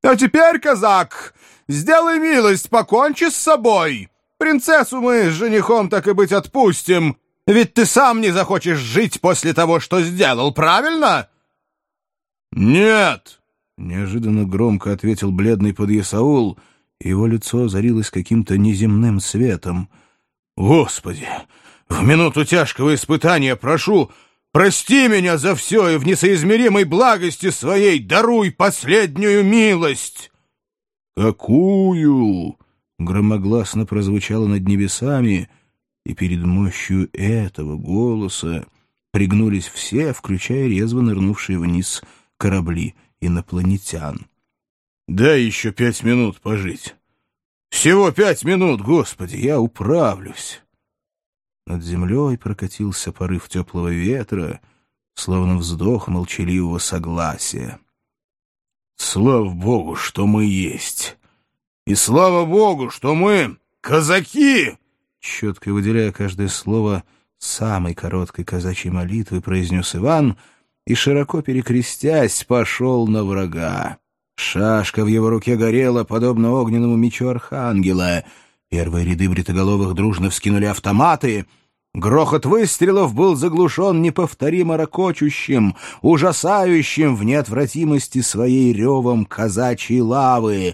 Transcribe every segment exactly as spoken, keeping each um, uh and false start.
А теперь, казак, сделай милость, покончи с собой. Принцессу мы с женихом, так и быть, отпустим. Ведь ты сам не захочешь жить после того, что сделал, правильно?» «Нет!» — неожиданно громко ответил бледный подъясаул, и его лицо озарилось каким-то неземным светом. «Господи, в минуту тяжкого испытания прошу, прости меня за все и в несоизмеримой благости своей даруй последнюю милость!» «Какую?» — громогласно прозвучало над небесами, и перед мощью этого голоса пригнулись все, включая резво нырнувшие вниз корабли инопланетян. «Дай еще пять минут пожить. Всего пять минут, Господи, я управлюсь!» Над землей прокатился порыв теплого ветра, словно вздох молчаливого согласия. «Слава Богу, что мы есть! И слава Богу, что мы казаки!» Четко выделяя каждое слово самой короткой казачьей молитвы, произнес Иван и, широко перекрестясь, пошел на врага. Шашка в его руке горела, подобно огненному мечу архангела. Первые ряды бритоголовых дружно вскинули автоматы. Грохот выстрелов был заглушен неповторимо рокочущим, ужасающим в неотвратимости своей ревом казачьей лавы.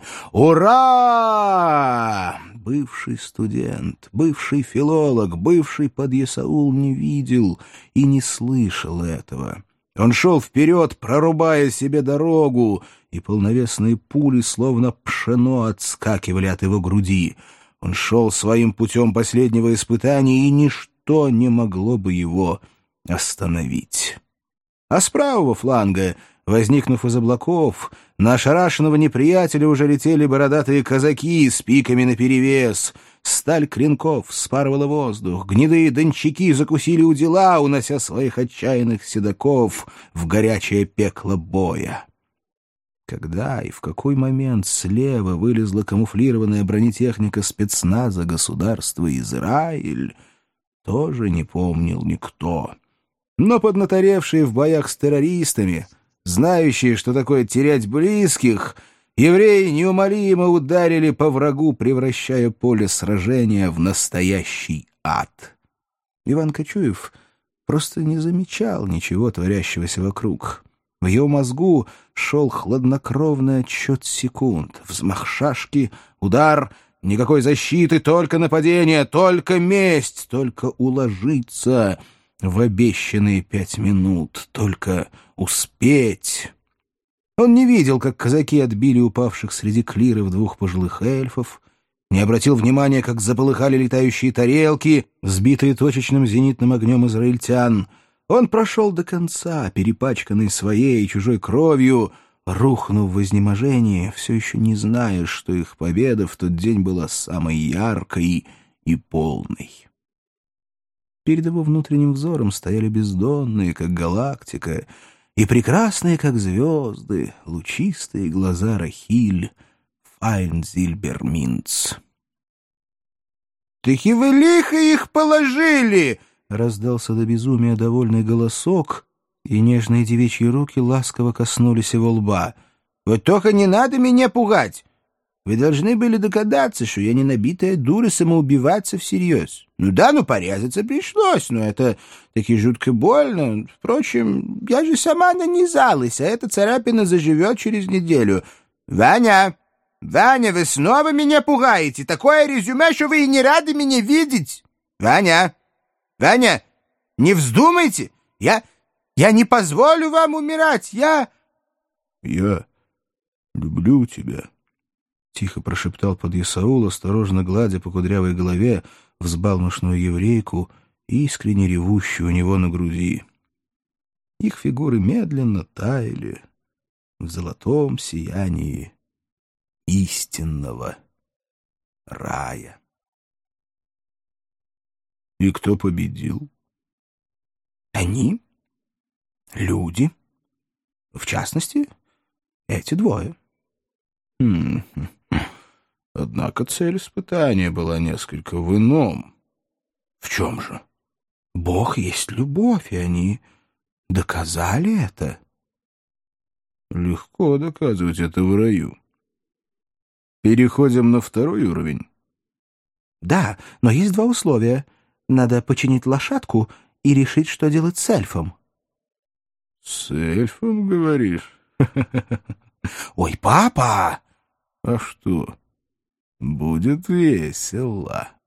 «Ура!» Бывший студент, бывший филолог, бывший подъясаул не видел и не слышал этого. Он шел вперед, прорубая себе дорогу, и полновесные пули, словно пшено, отскакивали от его груди. Он шел своим путем последнего испытания, и ничто не могло бы его остановить. А с правого фланга, возникнув из облаков, на ошарашенного неприятеля уже летели бородатые казаки с пиками наперевес. Сталь клинков вспарывала воздух, гнедые дончаки закусили удила, унося своих отчаянных седаков в горячее пекло боя. Когда и в какой момент слева вылезла камуфлированная бронетехника спецназа государства Израиль, тоже не помнил никто. Но поднаторевшие в боях с террористами, знающие, что такое терять близких, евреи неумолимо ударили по врагу, превращая поле сражения в настоящий ад. Иван Кочуев просто не замечал ничего творящегося вокруг. В его мозгу шел хладнокровный отсчет секунд. Взмах шашки, удар, никакой защиты, только нападение, только месть, только уложиться в обещанные пять минут, только успеть. Он не видел, как казаки отбили упавших среди клиров двух пожилых эльфов, не обратил внимания, как заполыхали летающие тарелки, сбитые точечным зенитным огнем израильтян. Он прошел до конца, перепачканный своей и чужой кровью, рухнув в изнеможении, все еще не зная, что их победа в тот день была самой яркой и полной. Перед его внутренним взором стояли бездонные, как галактика, и прекрасные, как звезды, лучистые глаза Рахиль Файнзильберминц. «Таки вы лихо их положили!» — раздался до безумия довольный голосок, и нежные девичьи руки ласково коснулись его лба. «Вот только не надо меня пугать! Вы должны были догадаться, что я не набитая дура самоубиваться всерьез. Ну да, ну порезаться пришлось, но это таки жутко больно. Впрочем, я же сама нанизалась, а эта царапина заживет через неделю. Ваня! Ваня, вы снова меня пугаете! Такое резюме, что вы и не рады меня видеть! Ваня! Ваня! Не вздумайте! Я... я не позволю вам умирать! Я... Я люблю тебя. — тихо прошептал подъясаул, осторожно гладя по кудрявой голове взбалмошную еврейку, искренне ревущую у него на груди. Их фигуры медленно таяли в золотом сиянии истинного рая. И кто победил? Они. Люди. В частности, эти двое. Хм... Однако цель испытания была несколько в ином. В чем же? Бог есть любовь, и они доказали это. Легко доказывать это в раю. Переходим на второй уровень? Да, но есть два условия. Надо починить лошадку и решить, что делать с эльфом. С эльфом, говоришь? Ой, папа! А что? Будет весело.